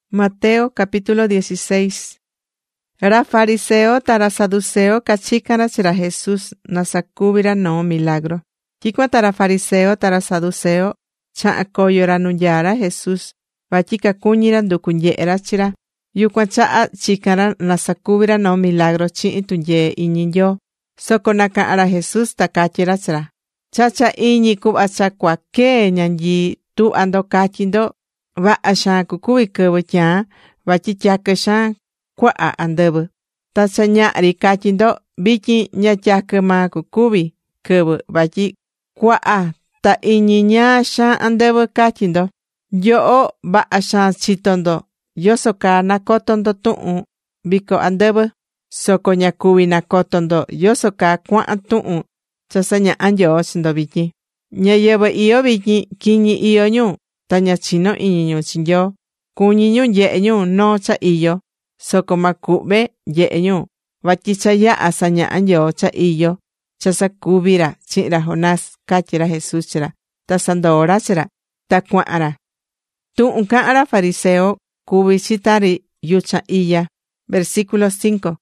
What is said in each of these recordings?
Mateo capítulo 16. Ra fariseo tara saduceo kachikana chira Jesús nasakubira no milagro. Kikwa tara fariseo tara saduceo cha koyora nuyara Jesús vachika kuñira ndukunyera chira. Yukwa cha chikara nasakubira no milagro chi tunye iñinyo. Soko nakaara Jesús takachira chira. Chacha iñi kubacha kwa ke nyanyi tu ando kachindo va asha kukubi kebcha vachichakasha kwa andebe. Tacha ñari kachindo biki ñachakama kukubi kebe vachi kwa ta iñiña sha andebe kachindo. Yo va asha chitondo. Yo soka nakotondo tu'u biko andebe. Soko ñakubi nakotondo yo soka kwa tu'u. Chasanya anjo sindo biki. Ñayebe iyo biki kiñi iyo ñu. Taña chino iñiñu chinyo. Kuñiñu yeñu no cha iyo. Soko makube yeñu. Vachicha ya asaña anjo cha iyo. Chasa kubira chira Jonás kachira Jesús chira. Ta sandora chira. Ta kuara. Tu unkaara fariseo kubi chitari yucha iya. Versículo 5.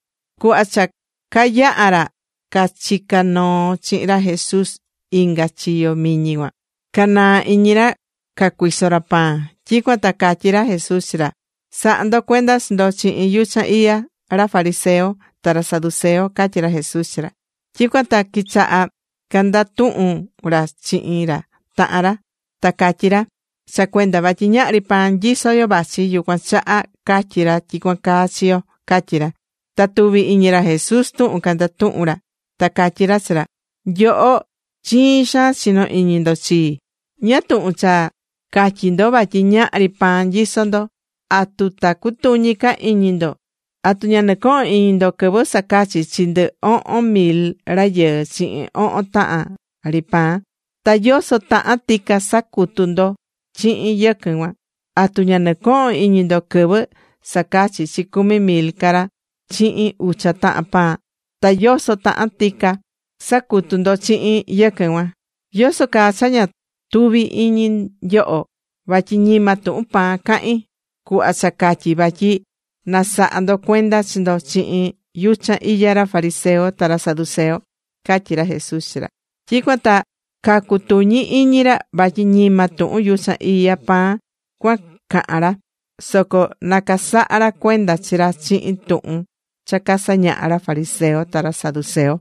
Kuacha kaya ara. Kachika no chira Jesús inga chiyo miñiwa. Kana iñira kakuisora pa. Chikwa takachira Jesús chira. Saando cuendas ndo chi yucha iya ra fariseo tara saduceo kachira Jesús chira. Chikwa takichaa kanda tu'u ra chi'ira ta'ara takachira. Sa cuenda vachiñari pan yisoyo bachi yukwa chaa kachira chikwa kachio kachira. Tatubi iñira Jesús tu'u kanda tu'ura. Takachira chira. Yo chinsha sino iñindo chi. Ñatu'u cha kachindo vachiñari pan yisondo. Atu takutuñika iñindo. Atu ñaneko iñindo kebo sakachi chinde 1,000 raye chi 1 ta'a ripan. Ta yoso ta'a tika sakutundo chi yekenwa. Atu ñaneko iñindo kebo sakachi chi 10,000 kara chi ucha ta'a pa. Ta yoso ta'a tika sakutundo chi yekenwa. Yoso kachaña tubi iñin yo'o. Vachi ñima tu'u pa ka'i. Ku asakachi vachi nasaando cuenda chindo chi yucha iyara fariseo tara saduceo. Kachira Jesús chira. Chikwata kakutuñi iñira vachi ñima tu'u yucha iya pa kwa ka'ara. Soko nakasaara cuenda chira chi tu'u. Chakasañara fariseo tara saduceo.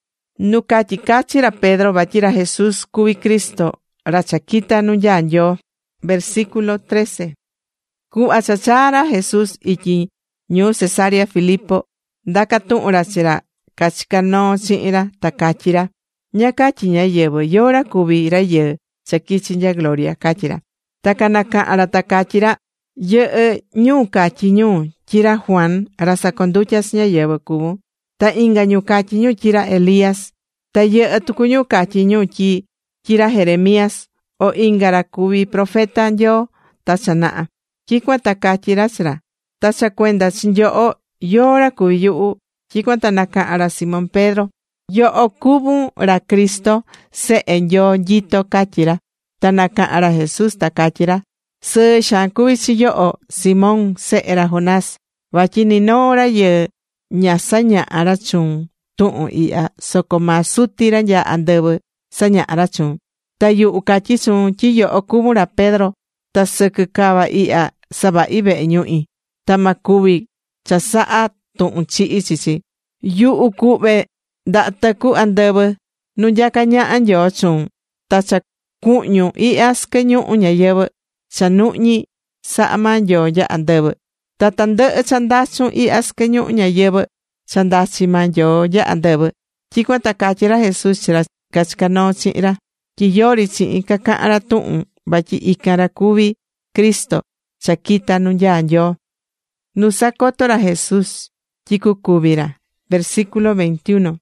Nukachi kachira Pedro vachira Jesús kubi Cristo. Rachakita nuyanyo. Versículo 13. Ku achachara Jesús iki ñu Cesarea Filipo. Dakatu'ura chira. Kachikano chi'ira takachira. Ñakachi ñayebe yora kubi raye. Chakichinya gloria kachira. Takanaka ara takachira. Ye ñu kachi ñu chira Juan. Rasa conduchas ñayebe kubu. Ta inga ñu kachi ñu chira Elías. Ta ye tukuñu kachi ñu chira Jeremías. O ingara kubi profeta yo tachana'a. Chikwa takachira chira. Tacha cuenda chinyo yora kubi yu'u. Chikwa tanaka ara Simón Pedro. Yo kubu ra Cristo se en yo yito kachira. Tanaka ara Jesús takachira. Se shan kubi chiyo Simón se era Jonás. Vachini no ra ye ñasaña ara chung. Tu'u ia soko masutira ya andebe saña ara chung. Ta yu ukachisun chiyo okubura Pedro. Ta sekekaba ia saba ibe ñu'i. Ta makubi chasa'a tu'un chi'i chichi. Yu ukube da taku andebe. Nuyaka ña'an yo chun. Ta cha ku'ñu ia ske ñu'u ñayebe. Cha nu'ñi sa'man yo ya andebe. Ta tande chandachun ia ske ñu'u ñayebe. Chandachi man yo ya andebe. Chikwa takachira Jesús chira kachkano chi'ira. Kiyori chi'i kaka'ara tu'un. Vachi ikara kubi Cristo. Chakita nuyanyo. Nusakotora Jesús. Chikukubira. Versículo 21.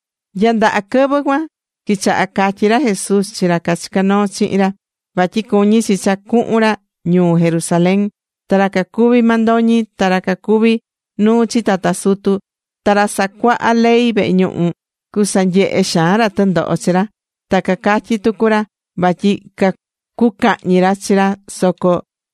Yanda akebwa. Kicha akachira Jesús chira kachkano chi'ira. Vachi kuñi sicha ku'ura ñu Jerusalén. Taraka kubi mandoñi. Taraka kubi nuchi tatasutu. Tarasakwa alei be ñu'u. Kusanye eshara tando ochira. Takakachi tukura. Vachi kukañira chira soko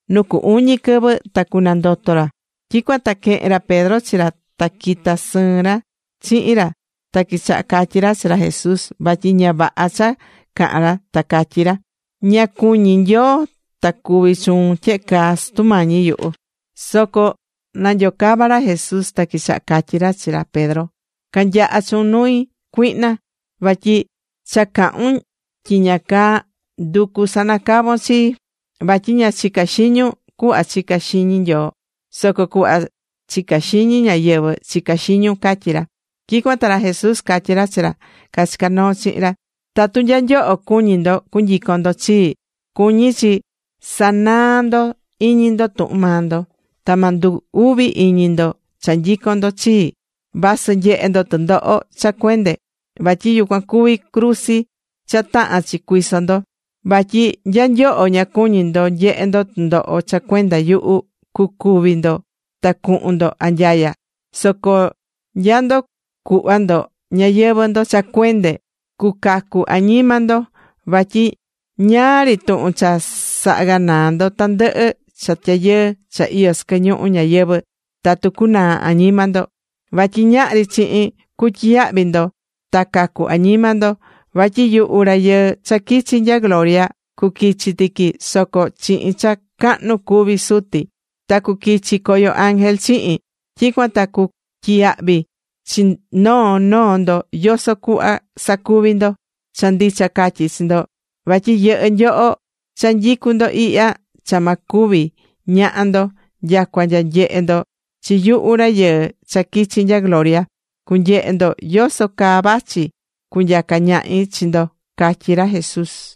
nuku uñi quɨvɨ ta kunandoto ra. Tyicuan ta quehe̱n ra Pedro chi ra ta quita sɨɨn ra chihin ra. Ta quichaha catyi ra chi ra Jesús vatyi ña vaha cha cahan ra ta catyi ra: ¡ña cuñí Nyoo ta cuvi chuun tyehe caa, Sutu Mañi yuhu! Soco nanyocava ra Jesús ta quichaha catyi ra chi ra Pedro: ¡Ca̱nyaha chuun nui, cuihna! Vatyi cha cahún tyi ña caa nducu sanacavon chii. Vatyi ña chicá xiñun cuhva chicá xiñi Nyoo, soco cuhva chicá xiñi ñáyɨvɨ chicá xiñun, catyi ra. Tyicuan ta ra Jesús catyi ra chi ra cachicá noo chihin ra: ―Tatu nya nyoho cuñí ndo cunyicon ndo chii, cuñí chi sanaa ndo iñi ndo tuhun maa ndo, ta ma ndu uvi iñi ndo cha nyicon ndo chii, vasɨ nyehe ndo tɨndoho cha cuende. Vatyi yucuan cuví cruzi cha tahán chi cuiso ndo. Vatyi nya nyoho ña cuñí ndo nyehe ndo tɨndoho cha cuenda yuhu, cucuvi ndo ta cuhun ndo anyaya. Soco nya ndo cuhva ndo ñayɨvɨ ndo cha cuende, cucacu añima ndo. Vatyi ñaari tuhun cha saha ganaa ndo tandɨhɨ cha tyayɨɨ cha iyó sɨquɨ ñuhu ñayɨvɨ tatu cunaa añima ndo. Vatyi ñahri chihin cutyiyahvi ndo ta cacu añima ndo. Vatyi yuhu Rayɨɨ cha quichi nya gloria cuquichi tiqui, soco chihin cha cahnu cuví Suti. Ta cuquichi coyo ángel chihin. Tyicuan ta cutyiyahvi chi noo noo ndo yoso cuhva sacuvi ndo. Cha ndicha catyi chi ndo, vatyi yɨhɨ nyoho cha nyicú ndo ihya cha ma cuvi ñaha ndo nyacua nya nyehe ndo chi yuhu Rayɨɨ cha quichi nya gloria, cunyehe ndo yoso caa vachi cunyaca ñahi chi ndo ―catyi ra Jesús.